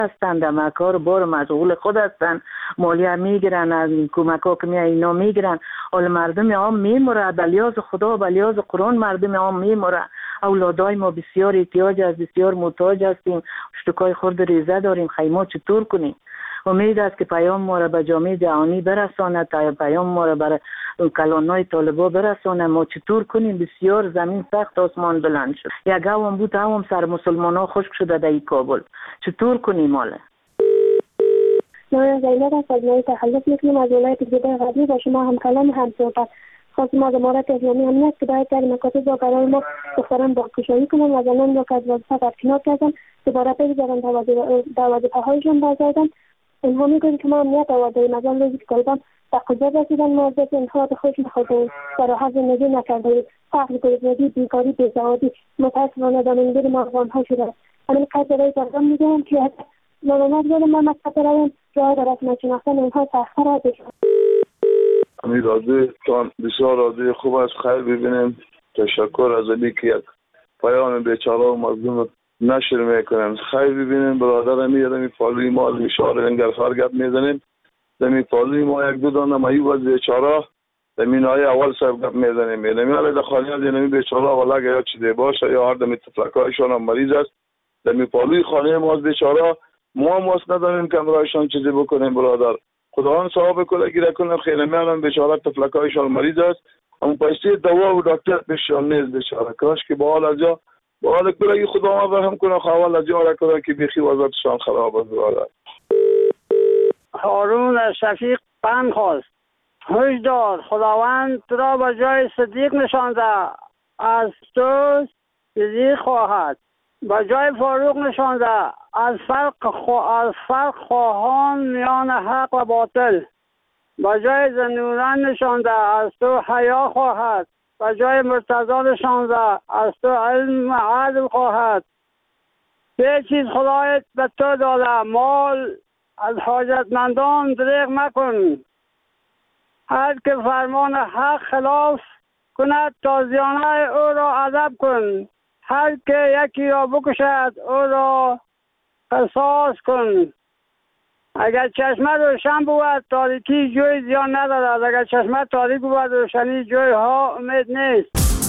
هستند، مکار بار مشغول خود هستند، مالیه میگیرن، از کمک ها که اینا میگیرن. حال مردم عام میموره، بلیاز خدا بلیاز قرآن مردم عام میموره. اولادای ما بسیار احتیاج است، بسیار محتاج هستیم، اشتکای خورد ریزه داریم، خیمه چطور کنیم؟ امید است که پیام ما را به جامعه جهانی برساند، تا پیام ما را بر کلانای طالبا برساند. ما چطور کنیم؟ بسیار زمین سخت آسمان بلند شد. یک هم بود هم سر مسلمان ها خشک شده در کابل. چطور کنیم حالا؟ من زینب از مجموعه تخلف میکنم از ولایت گیبه غربی. با شما هم کلام هم صحبت خواست ما امارات اسلامی امنیت که باید در مکاتب و برای ما دختران باکشایی کنند و زنان را که از وظیفه برکنار کردن دوباره بگذارند در وظیفه‌هایشان بازگردند. اینها میگویند که ما امنیت آورده‌ایم، از آن روزی که طالبان به قدرت رسیدن ما از دست اینها به خود نخورده‌ایم و راحت زندگی نکرده‌ایم. فقر، گرسنگی، بیکاری، بیسوادی متأسفانه دامنگیر ما افغان‌ها شده است. همین قدر برای مردم میگویم که ناممد بودم ما مکتب برویم، راه در رسم شناختن اینها سخت‌تر است. امید راضی تان بسیار راضی، خوب است، خیر ببینیم. تشکر از علی که یک پیام بیچاره و مظلوم نشر میکنیم. خیر ببینیم برادر می پالوی ما از اشاره انگلفار گپ میزنیم. دمی پالوی ما یک دو دانه مایو از بیچاره دمی نای اول صاحب گپ میزنیم. دمی علی دخالی از دمی بیچاره ولا یا چیزی باشه یا هر دمی تفلکایشان هم مریض است. دمی پالوی خانه ما از بیچاره ما ماست نداریم که امرایشان چیزی بکنیم برادر. خداوند ثواب کله گیره کنه. خیلی میانم بیچاره تفلکایشان مریض است. اما پیسه دوا و دکتر بهشان نیست بیچاره. کاش که با حال از جا با حال کلگی خدا ما رحم کنه، خوال از جا را کنه که بیخی وضعیتشان خراب است برادر. هارون از شفیق پند خواست. هشدار، خداوند تو را به جای صدیق نشانده، از تو صدیق خواهد. به جای فاروق نشانده، از فرق خواهان میان حق و باطل. به جای زنوران نشانده، از تو حیا خواهد. به جای مرتضی نشانده، از تو علم عدل خواهد. سه چیز خدایت به تو داده، مال از حاجتمندان دریغ مکن. هر که فرمان حق خلاف کند تازیانه او را ادب کن. هر که یکی را بکشد او را قصاص کن. اگر چشمه روشن بود تاریکی جوی زیان ندارد، اگر چشمه تاریک بود روشنی جوی ها امید نیست.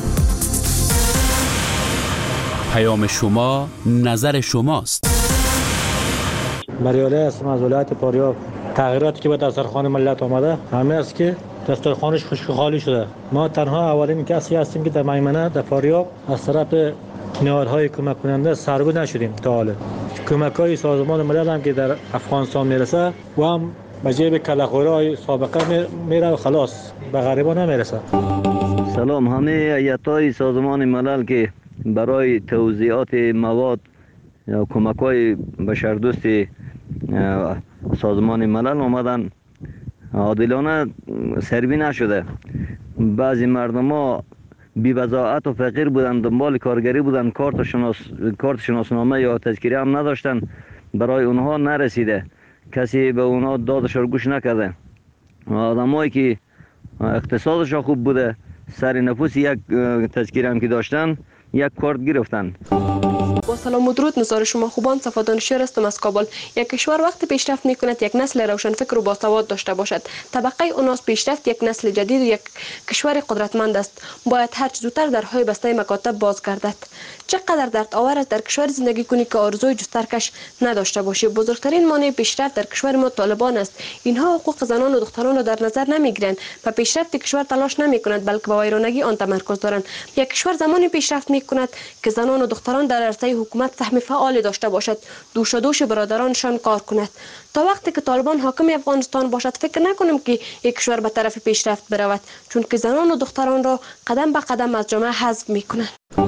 پیام شما نظر شماست. مریاله هستم از ولایت فاریاب. تغییراتی که به دسترخوان ملت آمده همه است که دسترخوانش خشک خالی شده. ما تنها اولین کسی هستیم که در میمنه در فاریاب از طرف نهادهای کمک کننده سربه نشدیم تا حالا. کمک‌های سازمان ملل هم که در افغانستان میرسه و هم به جیب کلاخورای سابقه میره و خلاص به غریبا نمیرسه. سلام، همه هیئت‌های سازمان ملل که برای توزیعات مواد یا کمک‌های بشردوست سازمان ملل آمدن عادلانه سربی نشده. بعضی مردم ها بی وضاحت و فقیر بودن، دنبال کارگری بودن، کارت شناسنامه یا تذکره هم نداشتن، برای اونها نرسیده، کسی به اونها دادش رو گوش نکرده. آدمایی که اقتصادشون خوب بوده سر نفوس یک تذکره هم که داشتن یک کارت گرفتن. با سلام و درود، نظار شما خوبان. صفادان شیر هستم از کابل. یک کشور وقتی پیشرفت میکند یک نسل روشنفکر و باسواد داشته باشد. طبقه اوناس پیشرفت یک نسل جدید و یک کشور قدرتمند است. باید هر چه زودتر درهای بسته مکاتب باز گردد. چقدر درد آور است در کشور زندگی کنی که آرزوی جسترکش نداشته باشی. بزرگترین مانع پیشرفت در کشور ما طالبان است. اینها حقوق زنان و دختران را در نظر نمیگیرند و پیشرفت کشور تلاش نمیکنند، بلکه به ویرانگی آن تمرکز دارند. یک کشور زمانی پیشرفت میکند که زنان و دختران در عرصه حکومت سهم فعال داشته باشد، دوش دوش برادرانشان کار کند. تا وقتی که طالبان حاکم افغانستان باشد فکر نکنیم که یک کشور به طرف پیشرفت برود، چون که زنان و دختران را قدم به قدم از جامعه حذف میکنند.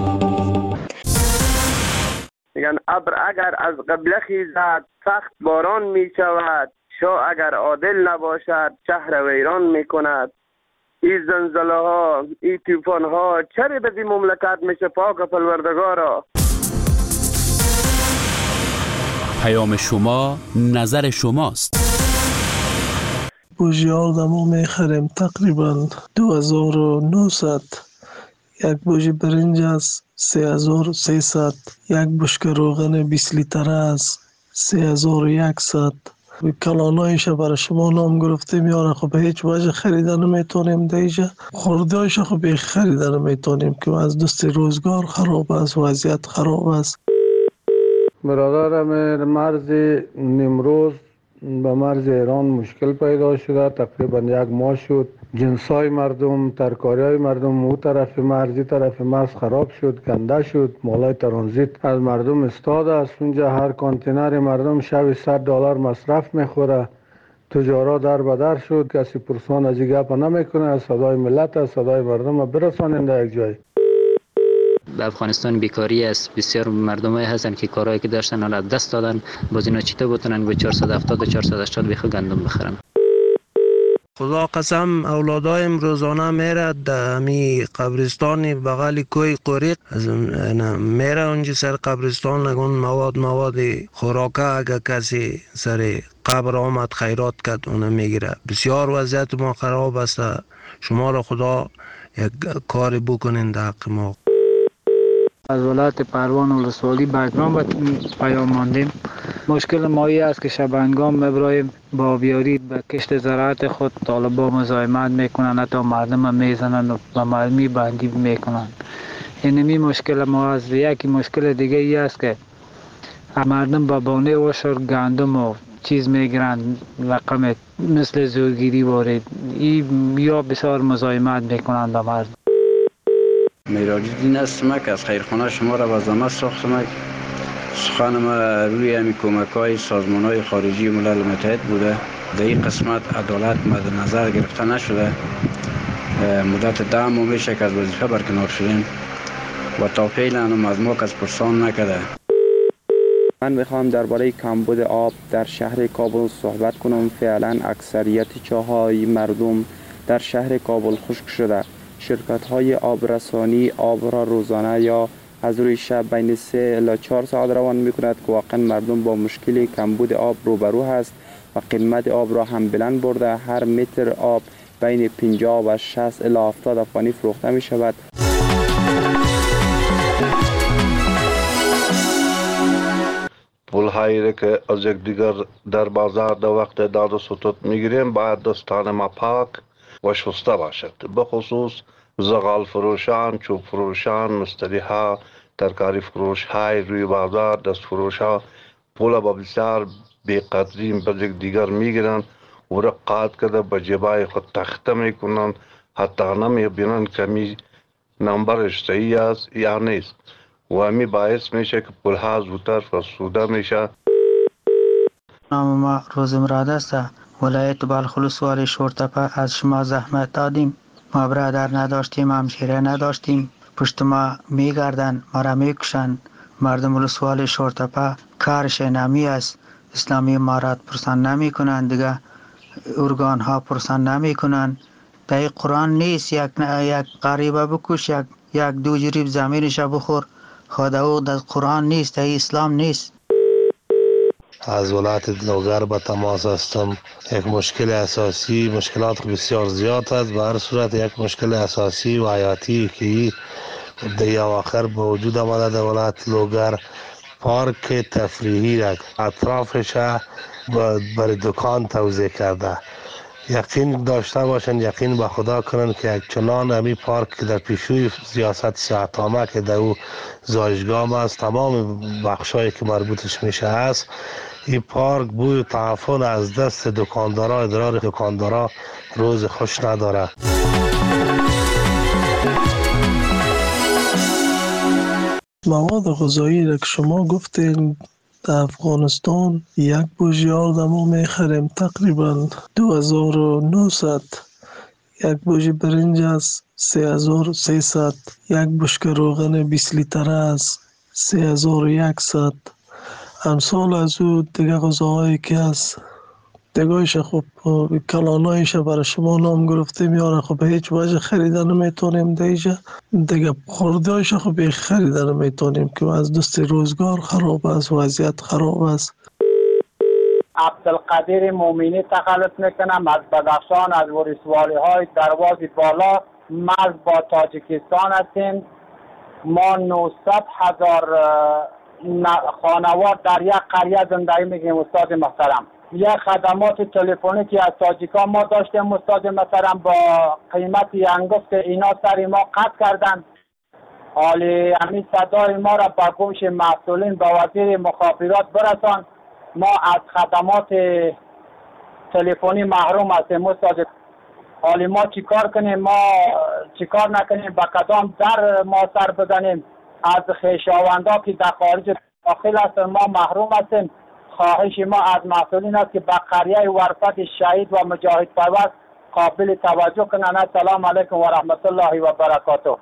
میگن ابر اگر از قبله خیزد سخت باران میشود، شاه اگر عادل نباشد شهر ویران میکند. این زلزله ها، این طوفان ها چرا به این مملکت میشه پاک پروردگارا. پیام شما نظر شماست. بوجی آدمو میخریم تقریبا 2900. یک بوجی برنج است 3300. یک بشکه روغن 20 لیتر است 3100. کلانایش برای شما نام گرفتیم یاره، خب به هیچ وجه خریدن نمیتونیم دیجا، خوردهایش خب خریدن نمیتونیم که از دست روزگار خراب است، وضعیت خراب است. برادرم مرز نیمروز به مرز ایران مشکل پیدا شده، تقریبا 1 ماه شد. جنسای مردم، ترکاریای مردم او طرف مرزی طرف مرز خراب شد، گنده شد، مالای ترانزیت از مردم استاد است. اونجا هر کانتینر مردم شب $100 مصرف میخوره. تجارا در بدر شد، کسی پرسان از گپ نمیکنه. صدای ملت است، صدای مردم برسانند در یک جای. در افغانستان بیکاری است، بسیار مردمایی هستند که کارهایی که داشتن حالا دست دادن. باز اینا چطور بتونن به 470 و 480 بیخ گندم بخرن؟ خدا قسم اولادایم روزانه میره در می قبرستان بغل کوی قریق، میره اونجا سر قبرستان نگون مواد خوراکه اگه کسی سر قبر آمد خیرات کرد اونه میگیره. بسیار وضعیت ما خراب است. شما را خدا یک کاری بکنین در حق ما. از ولایت پروان ولسوالی بگرام پیام ماندیم. مشکل مایی است که شبنگام مبرایم با بیاری به کشت زراعت خود طالبا مزاحمت میکنن، حتی مردم میزنن و مرمی بندی میکنن. اینمی مشکل ما است. یکی مشکل دیگه ای است که مردم با بانه وشر گندم و چیز میگیرن، رقم مثل زورگیری وارد یا بسیار مزاحمت میکنن به مردم. میراج‌الدین هستم که از خیرخانه شما را وزامت ساختم. سخن ما روی همی کمک‌های سازمان‌های خارجی ملل متحد بوده. در این قسمت عدالت مد نظر گرفته نشده. مدت 10 ماه میشه که از وظیفه برکنار شدیم و تا فعلا هم از ما کس پرسان نکرده. من میخوام درباره کمبود آب در شهر کابل صحبت کنم. فعلا اکثریت چاهای مردم در شهر کابل خشک شده. شرکت‌های آبرسانی آب را روزانه یا از روی شب بین 3 الی 4 ساعت روان می‌کند که واقعا مردم با مشکل کمبود آب روبرو هست و قیمت آب را هم بلند برده. هر متر آب بین 50 و 60 الی 70 افغانی فروخته می‌شود. پول‌هایی که از یک دیگر در بازار در وقت داد و ستد می‌گیریم باید دستان ما پاک و شسته باشد. به خصوص زغال فروشان، چوب فروشان، مستریها، ترکاری فروش های روی بازار، دست فروش ها پول با بسیار بی‌قدری به دیگر میگیرن و رقات کرده به جیبای خود تخته میکنن، حتی نمیبینن که می نمبرش صحیح است یا نیست و همی باعث میشه که پول ها زودتر فرسوده میشه. نام ما روزمراد است. ولایت بلخ ولسوالی شورتپه. از شما زحمت دادیم، ما برادر نداشتیم، همشیره نداشتیم، پشت ما میگردن، ما را میکشن. مردم ولسوالی شورتپه کارش نمی است. اسلامی امارات پرسان نمی کنند، دیگه ارگان ها پرسان نمی کنند. در قرآن نیست یک غریبه بکش، یک 2 جریب زمینش بخور. خدا او در قرآن نیست، در اسلام نیست. از ولایت لوگر به تماس هستم. یک مشکل اساسی، مشکلات بسیار زیاد است. به هر صورت یک مشکل اساسی و حیاتی که در اواخر به وجود آمده در ولایت لوگر، پارک تفریحی را اطرافش برای دکان توزیع کرده. یقین داشته باشند، یقین به خدا کنند که یک چنان همی پارک که در پیشوی سیاست ساعتامه که در او زایشگاه است، تمام بخشایی که مربوطش میشه است، این پارک بوی تعفن از دست دکاندارا، ادرار دکاندارا روز خوش نداره. مواد غذایی را که شما گفتین در افغانستان یک بوجیار دمو میخریم تقریبا 2900. یک بوجی برنج است 3300. یک بشکه روغن 20 لیتره است 3100. امثال از او دیگه غذاهایی که است دیگهش خب کلانایش برای شما نام گرفتیم یاره، خب به هیچ وجه خریدن نمیتونیم دیگه خوردهایش خب خریدن نمیتونیم که از دست روزگار خراب است، وضعیت خراب است. عبدالقدیر مومینی تخلص میکنم از بدخشان، از ولسوالی های درواز بالا، مرز با تاجیکستان هستیم. ما 900,000 خانوار در یک قریه زندگی میکنیم استاد محترم. یک خدمات تلفنی از تاجیکان ما داشتیم استاد محترم، با قیمت انگفت اینا سر ما قطع کردن. حالی همین صدای ما را به گوش مسئولین به وزیر مخابرات برسان. ما از خدمات تلفنی محروم هستیم استاد. حالی ما چیکار کنیم؟ ما چیکار نکنیم؟ به کدام در ما سر بزنیم؟ از خویشاوندا که در خارج داخل هستن ما محروم هستیم. خواهش ما از مسئولین است که به قریه ورفت شهید و مجاهد پرور قابل توجه کنند. السلام علیکم و رحمت الله و برکاته.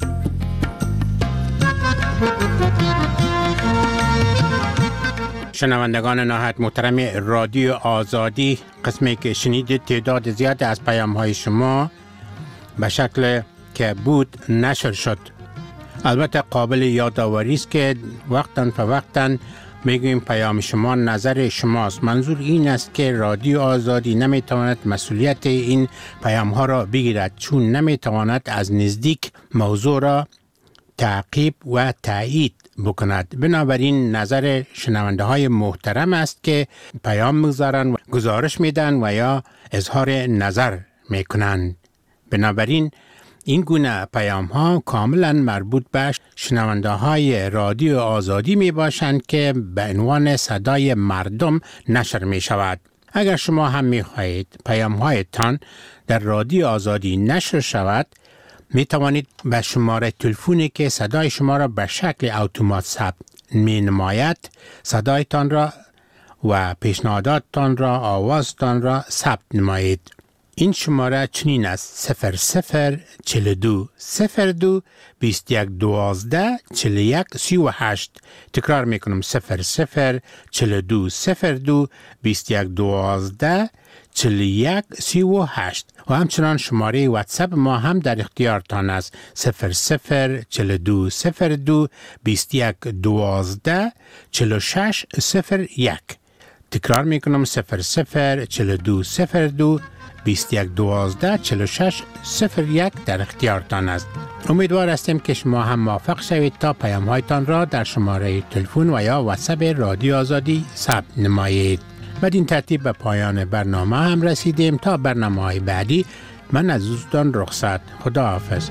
شنوندگان نهایت محترم رادیو آزادی، قسمی که شنیدید تعداد زیاد از پیام های شما به شکل که بود نشر شد. البته قابل یادآوری است که وقتاً فوقتاً میگویم پیام شما نظر شماست. منظور این است که رادیو آزادی نمیتواند مسئولیت این پیام ها را بگیرد، چون نمیتواند از نزدیک موضوع را تعقیب و تایید بکند. بنابراین نظر شنونده های محترم است که پیام میگذارند و گزارش میدن و یا اظهار نظر میکنند. بنابراین این گونه پیام ها کاملا مربوط به شنونده های رادیو آزادی می باشند که به عنوان صدای مردم نشر می شود. اگر شما هم می خواهید پیام هایتان در رادیو آزادی نشر شود، می توانید به شماره تلفنی که صدای شما را به شکل اتومات ثبت می نماید صدایتان را و پیشنهاداتتان را، آوازتان را ثبت نمایید. این شماره چنین است: 0042 02 21 12 41 38. تکرار میکنم: 0042 02 21 12 41 38. و همچنان شماره واتساپ ما هم در اختیارتان است: 0042 02 21 12 46 01. تکرار میکنم: 0042 02 21 12 46 01 در اختیارتان است. امیدوار هستیم که شما هم موفق شوید تا پیام هایتان را در شماره تلفن و یا واتساپ رادیو آزادی ثبت نمایید. بدین ترتیب به پایان برنامه هم رسیدیم. تا برنامه های بعدی من از دوستان رخصت. خدا حافظ.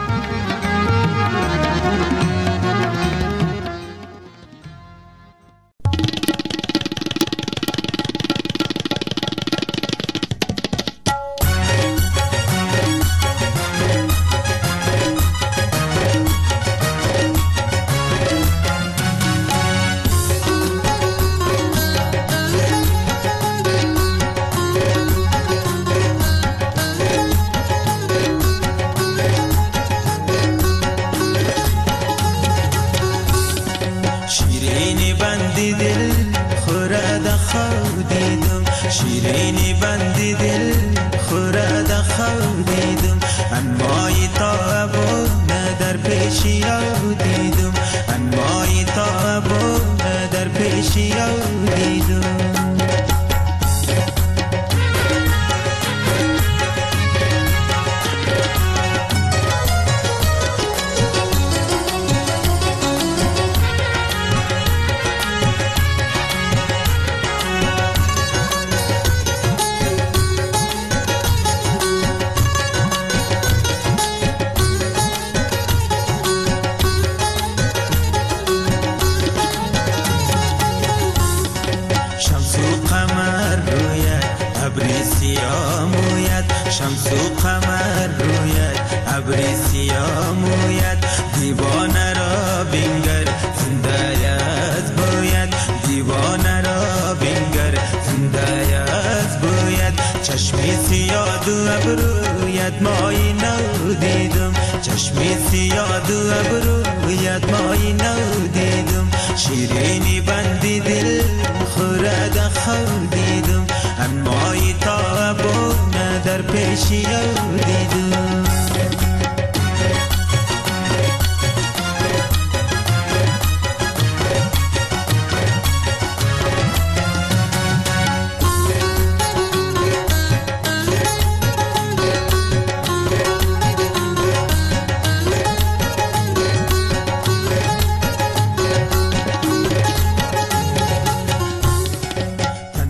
شیرینی بندی دل خورد خودیدم، انمای تا در پیشی دیدم.